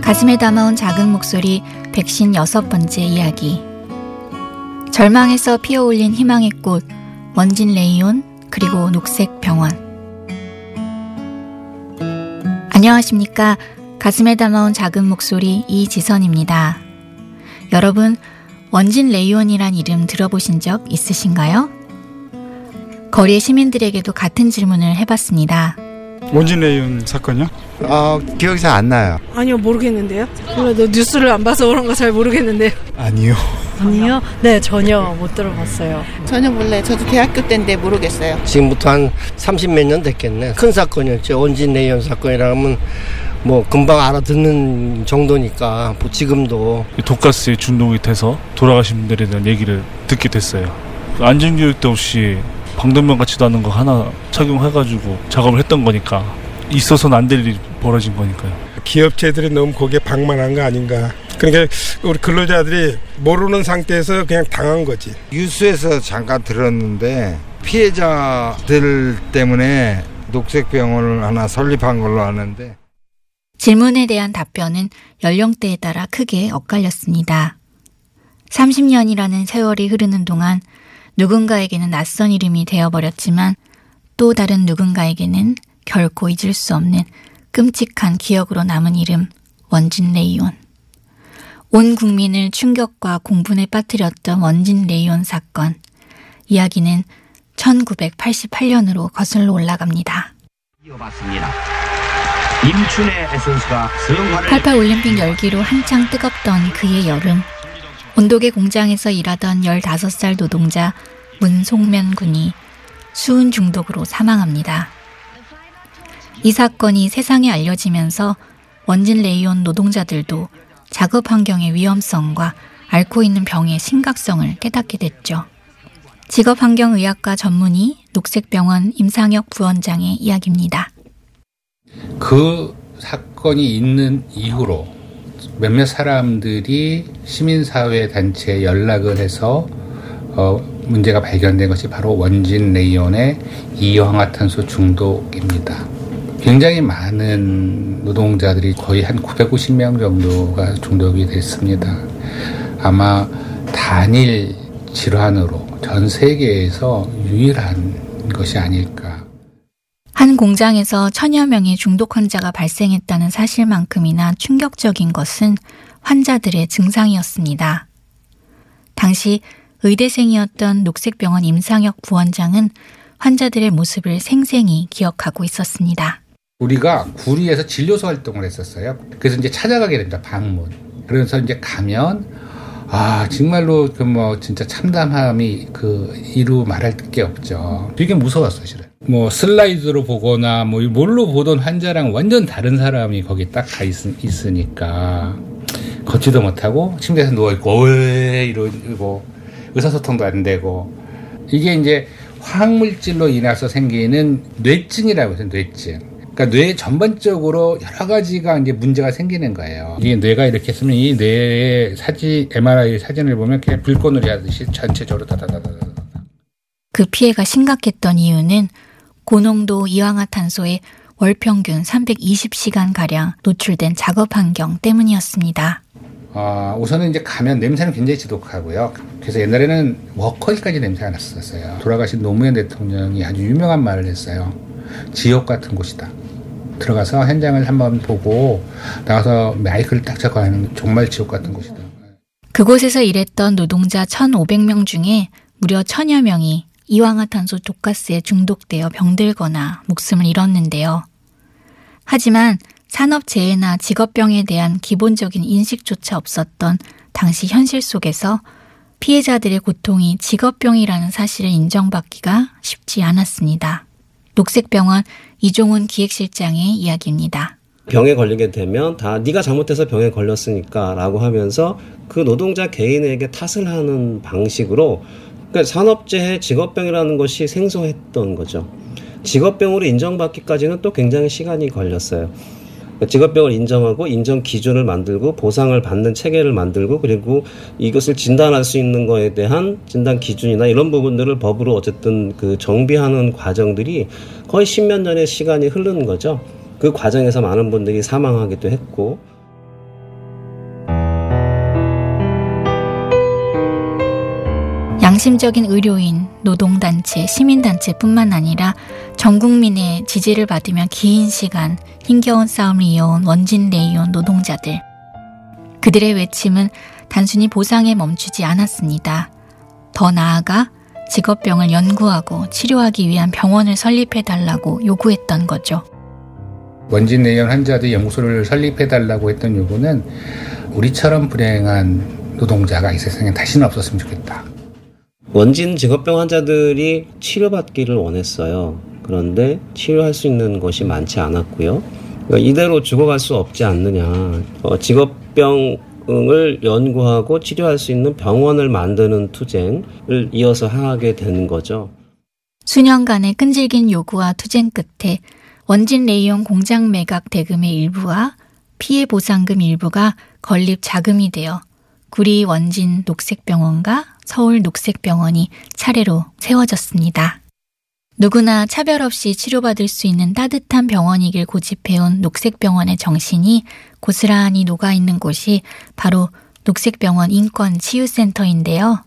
가슴에 담아온 작은 목소리 156번째 이야기. 절망에서 피어올린 희망의 꽃 원진 레이온 그리고 녹색 병원. 안녕하십니까. 가슴에 담아온 작은 목소리 이지선입니다. 여러분, 원진 레이온이란 이름 들어보신 적 있으신가요? 거리의 시민들에게도 같은 질문을 해봤습니다. 원진 레이온 사건이요? 기억이 잘 안 나요. 아니요, 모르겠는데요. 몰라도 뉴스를 안 봐서 그런 거 잘 모르겠는데요. 아니요. 아니요? 네, 전혀 못 들어봤어요. 전혀 몰라요. 저도 대학교 때인데 모르겠어요. 지금부터 한 30몇 년 됐겠네. 큰 사건이었죠. 원진 레이온 사건이라면 뭐 금방 알아듣는 정도니까 뭐 지금도. 독가스에 중독이 돼서 돌아가신 분들에 대한 얘기를 듣게 됐어요. 안전교육도 없이 방독면 같지도 않은 거 하나 착용해가지고 작업을 했던 거니까 있어서는 안 될 일이 벌어진 거니까요. 기업체들이 너무 거기에 방만한 거 아닌가. 그러니까 우리 근로자들이 모르는 상태에서 그냥 당한 거지. 뉴스에서 잠깐 들었는데 피해자들 때문에 녹색병원을 하나 설립한 걸로 아는데. 질문에 대한 답변은 연령대에 따라 크게 엇갈렸습니다. 30년이라는 세월이 흐르는 동안 누군가에게는 낯선 이름이 되어버렸지만 또 다른 누군가에게는 결코 잊을 수 없는 끔찍한 기억으로 남은 이름 원진 레이온. 온 국민을 충격과 공분에 빠뜨렸던 원진 레이온 사건. 이야기는 1988년으로 거슬러 올라갑니다. 이어봤습니다. 임춘애 선수가 88 올림픽 열기로 한창 뜨겁던 그의 여름. 온도계 공장에서 일하던 15살 노동자 문송면 군이 수은 중독으로 사망합니다. 이 사건이 세상에 알려지면서 원진 레이온 노동자들도 작업 환경의 위험성과 앓고 있는 병의 심각성을 깨닫게 됐죠. 직업환경의학과 전문의 녹색병원 임상혁 부원장의 이야기입니다. 그 사건이 있는 이후로 몇몇 사람들이 시민사회 단체에 연락을 해서 문제가 발견된 것이 바로 원진 레이온의 이황화탄소 중독입니다. 굉장히 많은 노동자들이 거의 한 950명 정도가 중독이 됐습니다. 아마 단일 질환으로 전 세계에서 유일한 것이 아닐까. 한 공장에서 천여 명의 중독 환자가 발생했다는 사실만큼이나 충격적인 것은 환자들의 증상이었습니다. 당시 의대생이었던 녹색병원 임상혁 부원장은 환자들의 모습을 생생히 기억하고 있었습니다. 우리가 구리에서 진료소 활동을 했었어요. 그래서 이제 찾아가게 됩니다. 방문. 그래서 이제 가면 정말로 진짜 참담함이 이루 말할 게 없죠. 되게 무서웠어요, 실은. 슬라이드로 보거나 뭘로 보던 환자랑 완전 다른 사람이 거기 딱 가 있으니까 걷지도 못하고 침대에서 누워있고 이러고 의사소통도 안 되고. 이게 이제 화학물질로 인해서 생기는 뇌증이라고 해서 뇌증. 그러니까 뇌 전반적으로 여러 가지가 이제 문제가 생기는 거예요. 이게 뇌가 이렇게 있으면 이 뇌의 MRI 사진을 보면 그냥 불꽃놀이 하듯이 전체적으로 다다다다다. 그 피해가 심각했던 이유는 고농도 이황화탄소에 월 평균 320시간가량 노출된 작업 환경 때문이었습니다. 우선은 이제 가면 냄새는 굉장히 지독하고요. 그래서 옛날에는 워커힐까지 냄새가 났었어요. 돌아가신 노무현 대통령이 아주 유명한 말을 했어요. 지옥 같은 곳이다. 들어가서 현장을 한번 보고 나와서 마이크를 딱 잡고 하는 정말 지옥 같은 곳이다. 그곳에서 일했던 노동자 1,500명 중에 무려 1,000여 명이 이황화탄소 독가스에 중독되어 병들거나 목숨을 잃었는데요. 하지만 산업재해나 직업병에 대한 기본적인 인식조차 없었던 당시 현실 속에서 피해자들의 고통이 직업병이라는 사실을 인정받기가 쉽지 않았습니다. 녹색병원 이종훈 기획실장의 이야기입니다. 병에 걸리게 되면 다 네가 잘못해서 병에 걸렸으니까 라고 하면서 그 노동자 개인에게 탓을 하는 방식으로, 그러니까 산업재해 직업병이라는 것이 생소했던 거죠. 직업병으로 인정받기까지는 또 굉장히 시간이 걸렸어요. 직업병을 인정하고 인정 기준을 만들고 보상을 받는 체계를 만들고, 그리고 이것을 진단할 수 있는 거에 대한 진단 기준이나 이런 부분들을 법으로 어쨌든 정비하는 과정들이 거의 10몇 년의 시간이 흐르는 거죠. 그 과정에서 많은 분들이 사망하기도 했고. 양심적인 의료인, 노동단체, 시민단체뿐만 아니라 전 국민의 지지를 받으며 긴 시간 힘겨운 싸움을 이어온 원진 레이온 노동자들. 그들의 외침은 단순히 보상에 멈추지 않았습니다. 더 나아가 직업병을 연구하고 치료하기 위한 병원을 설립해달라고 요구했던 거죠. 원진 레이온 환자들 연구소를 설립해달라고 했던 요구는 우리처럼 불행한 노동자가 이 세상에 다시는 없었으면 좋겠다. 원진 직업병 환자들이 치료받기를 원했어요. 그런데 치료할 수 있는 것이 많지 않았고요. 그러니까 이대로 죽어갈 수 없지 않느냐. 직업병을 연구하고 치료할 수 있는 병원을 만드는 투쟁을 이어서 하게 되는 거죠. 수년간의 끈질긴 요구와 투쟁 끝에 원진 레이온 공장 매각 대금의 일부와 피해 보상금 일부가 건립 자금이 되어 구리 원진 녹색병원과 서울 녹색병원이 차례로 세워졌습니다. 누구나 차별 없이 치료받을 수 있는 따뜻한 병원이길 고집해온 녹색병원의 정신이 고스란히 녹아있는 곳이 바로 녹색병원 인권치유센터인데요.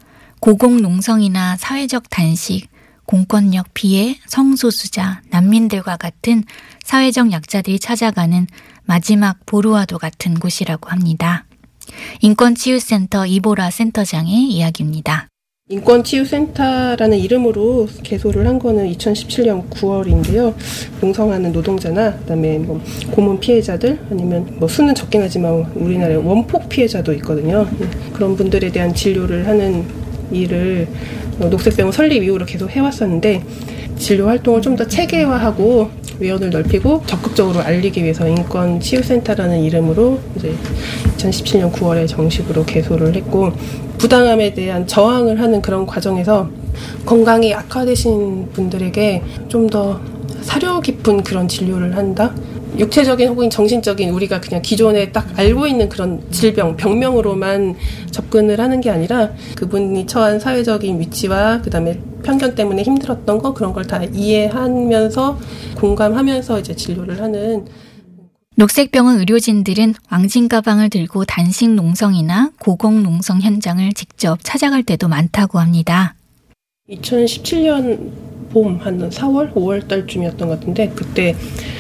고공농성이나 사회적 단식, 공권력 피해, 성소수자, 난민들과 같은 사회적 약자들이 찾아가는 마지막 보루와도 같은 곳이라고 합니다. 인권치유센터 이보라 센터장의 이야기입니다. 인권치유센터라는 이름으로 개소를 한 거는 2017년 9월인데요. 농성하는 노동자나 그다음에 뭐 고문 피해자들 아니면 수는 적긴 하지만 우리나라에 원폭 피해자도 있거든요. 그런 분들에 대한 진료를 하는 일을 녹색병원 설립 이후로 계속 해왔었는데 진료 활동을 좀 더 체계화하고 외연을 넓히고 적극적으로 알리기 위해서 인권치유센터라는 이름으로 이제 2017년 9월에 정식으로 개소를 했고 부당함에 대한 저항을 하는 그런 과정에서 건강이 악화되신 분들에게 좀 더 사려 깊은 그런 진료를 한다. 육체적인 혹은 정신적인 우리가 그냥 기존에 딱 알고 있는 그런 질병, 병명으로만 접근을 하는 게 아니라 그분이 처한 사회적인 위치와 그다음에 편견 때문에 힘들었던 거 그런 걸 다 이해하면서 공감하면서 이제 진료를 하는. 녹색병원 의료진들은 왕진 가방을 들고 단식 농성이나 고공 농성 현장을 직접 찾아갈 때도 많다고 합니다. 2017년 봄 한 4월, 5월 달쯤이었던 것 같은데 그때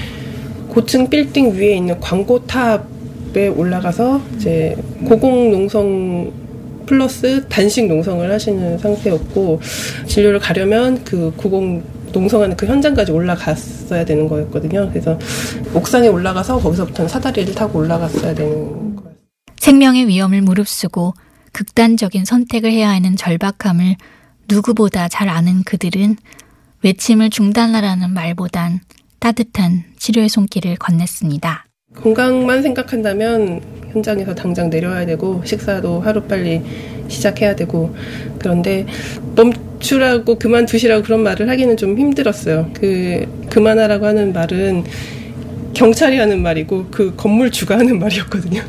고층 빌딩 위에 있는 광고탑에 올라가서 이제 고공 농성 플러스 단식 농성을 하시는 상태였고 진료를 가려면 그 고공 농성하는 그 현장까지 올라갔어야 되는 거였거든요. 그래서 옥상에 올라가서 거기서부터는 사다리를 타고 올라갔어야 되는 거예요. 생명의 위험을 무릅쓰고 극단적인 선택을 해야 하는 절박함을 누구보다 잘 아는 그들은 외침을 중단하라는 말보단 따뜻한 치료의 손길을 건넸습니다. 건강만 생각한다면 현장에서 당장 내려와야 되고 식사도 하루빨리 시작해야 되고 그런데 멈추라고 그만두시라고 그런 말을 하기는 좀 힘들었어요. 그만하라고 하는 말은 경찰이 하는 말이고 그 건물주가 하는 말이었거든요.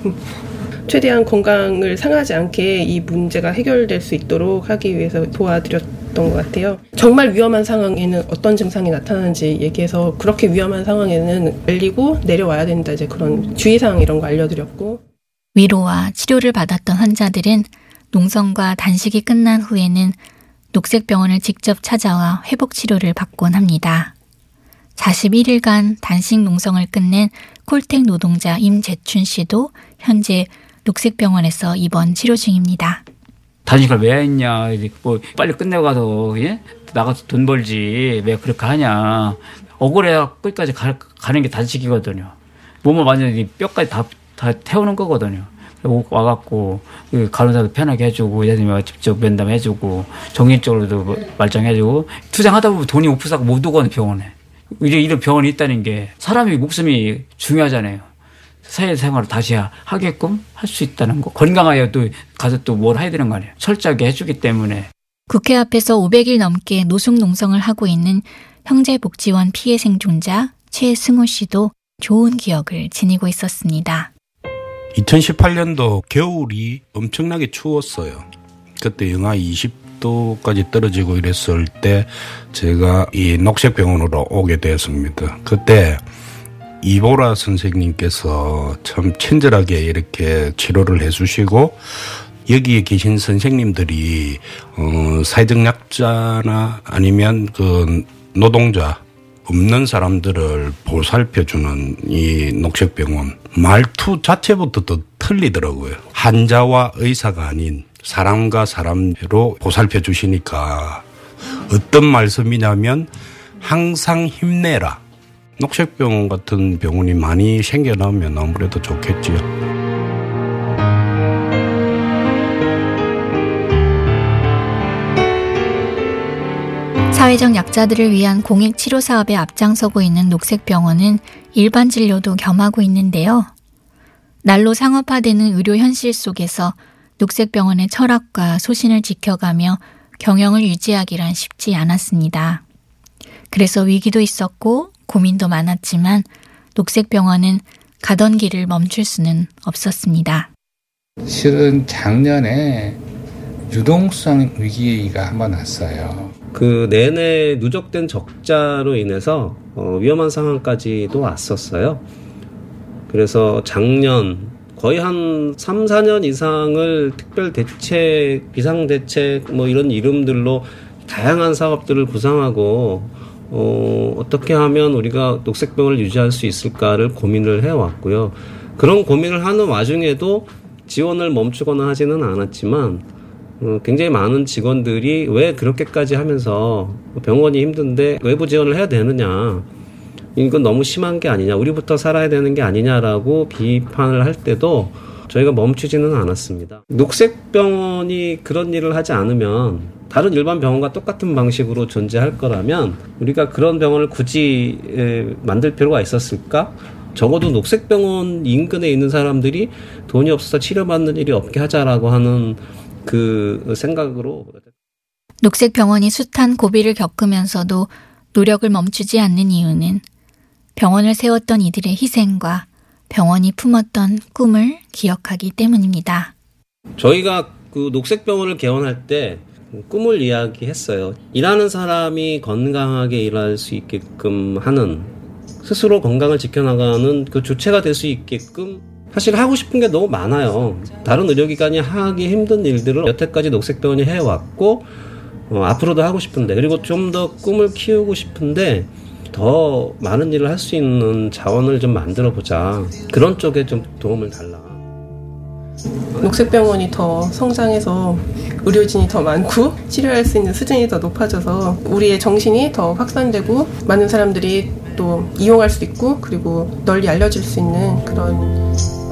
최대한 건강을 상하지 않게 이 문제가 해결될 수 있도록 하기 위해서 도와드렸던 것 같아요. 정말 위험한 상황에는 어떤 증상이 나타나는지 얘기해서 그렇게 위험한 상황에는 알리고 내려와야 된다. 이제 그런 주의사항 이런 거 알려드렸고. 위로와 치료를 받았던 환자들은 농성과 단식이 끝난 후에는 녹색병원을 직접 찾아와 회복치료를 받곤 합니다. 41일간 단식 농성을 끝낸 콜텍 노동자 임재춘 씨도 현재 녹색병원에서 입원 치료 중입니다. 단식을 왜 했냐, 뭐 빨리 끝내고 가서 예? 나가서 돈 벌지 왜 그렇게 하냐. 억울해야 끝까지 가는 게 단식이거든요. 몸을 완전히 뼈까지 다 태우는 거거든요. 와갖고 간호사도 편하게 해주고 예수님이 직접 면담해주고 정신적으로도 말짱해주고 투쟁하다 보면 돈이 없어서 못 오거든 병원에. 이런 병원이 있다는 게 사람이 목숨이 중요하잖아요. 사회생활을 다시 하게끔 할 수 있다는 거. 건강하여 또 가서 또 뭘 해야 되는 거 아니에요. 철저하게 해주기 때문에. 국회 앞에서 500일 넘게 노숙 농성을 하고 있는 형제복지원 피해 생존자 최승우 씨도 좋은 기억을 지니고 있었습니다. 2018년도 겨울이 엄청나게 추웠어요. 그때 영하 20도까지 떨어지고 이랬을 때 제가 이 녹색병원으로 오게 되었습니다. 그때 이보라 선생님께서 참 친절하게 이렇게 치료를 해주시고 여기에 계신 선생님들이 사회적 약자나 아니면 그 노동자 없는 사람들을 보살펴주는 이 녹색병원 말투 자체부터 또 틀리더라고요. 환자와 의사가 아닌 사람과 사람으로 보살펴 주시니까 어떤 말씀이냐면 항상 힘내라. 녹색병원 같은 병원이 많이 생겨나면 아무래도 좋겠지요. 사회적 약자들을 위한 공익치료 사업에 앞장서고 있는 녹색병원은 일반 진료도 겸하고 있는데요. 날로 상업화되는 의료 현실 속에서 녹색병원의 철학과 소신을 지켜가며 경영을 유지하기란 쉽지 않았습니다. 그래서 위기도 있었고 고민도 많았지만 녹색병원은 가던 길을 멈출 수는 없었습니다. 실은 작년에 유동성 위기가 한번 왔어요. 그 내내 누적된 적자로 인해서 위험한 상황까지도 왔었어요. 그래서 작년 거의 한 3, 4년 이상을 특별대책, 비상대책 뭐 이런 이름들로 다양한 사업들을 구상하고 어떻게 하면 우리가 녹색병원을 유지할 수 있을까를 고민을 해왔고요. 그런 고민을 하는 와중에도 지원을 멈추거나 하지는 않았지만 굉장히 많은 직원들이 왜 그렇게까지 하면서 병원이 힘든데 외부 지원을 해야 되느냐, 이건 너무 심한 게 아니냐, 우리부터 살아야 되는 게 아니냐라고 비판을 할 때도 저희가 멈추지는 않았습니다. 녹색병원이 그런 일을 하지 않으면 다른 일반 병원과 똑같은 방식으로 존재할 거라면 우리가 그런 병원을 굳이 만들 필요가 있었을까? 적어도 녹색병원 인근에 있는 사람들이 돈이 없어서 치료받는 일이 없게 하자라고 하는 그 생각으로. 녹색병원이 숱한 고비를 겪으면서도 노력을 멈추지 않는 이유는 병원을 세웠던 이들의 희생과 병원이 품었던 꿈을 기억하기 때문입니다. 저희가 그 녹색병원을 개원할 때 꿈을 이야기했어요. 일하는 사람이 건강하게 일할 수 있게끔 하는, 스스로 건강을 지켜나가는 그 주체가 될 수 있게끔, 사실 하고 싶은 게 너무 많아요. 다른 의료기관이 하기 힘든 일들을 여태까지 녹색병원이 해왔고 앞으로도 하고 싶은데, 그리고 좀 더 꿈을 키우고 싶은데 더 많은 일을 할 수 있는 자원을 좀 만들어보자, 그런 쪽에 좀 도움을 달라. 녹색병원이 더 성장해서 의료진이 더 많고 치료할 수 있는 수준이 더 높아져서 우리의 정신이 더 확산되고 많은 사람들이 또 이용할 수 있고 그리고 널리 알려질 수 있는 그런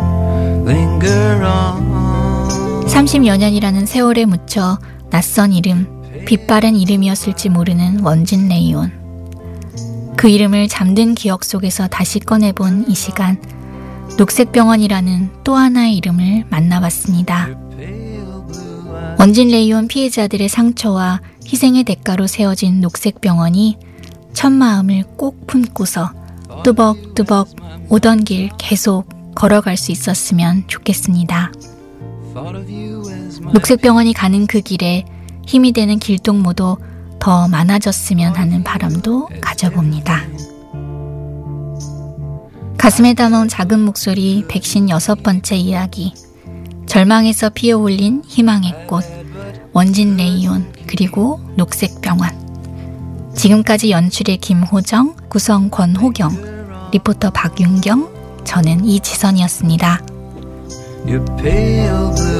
30여 년이라는 세월에 묻혀 낯선 이름, 빛바랜 이름이었을지 모르는 원진 레이온. 그 이름을 잠든 기억 속에서 다시 꺼내본 이 시간, 녹색병원이라는 또 하나의 이름을 만나봤습니다. 원진 레이온 피해자들의 상처와 희생의 대가로 세워진 녹색병원이 첫 마음을 꼭 품고서 뚜벅뚜벅 오던 길 계속 걸어갈 수 있었으면 좋겠습니다. 녹색병원이 가는 그 길에 힘이 되는 길동무도 더 많아졌으면 하는 바람도 가져봅니다. 가슴에 담아온 작은 목소리 156번째 이야기, 절망에서 피어올린 희망의 꽃, 원진 레이온, 그리고 녹색병원. 지금까지 연출의 김호정, 구성 권호경, 리포터 박윤경, 저는 이지선이었습니다.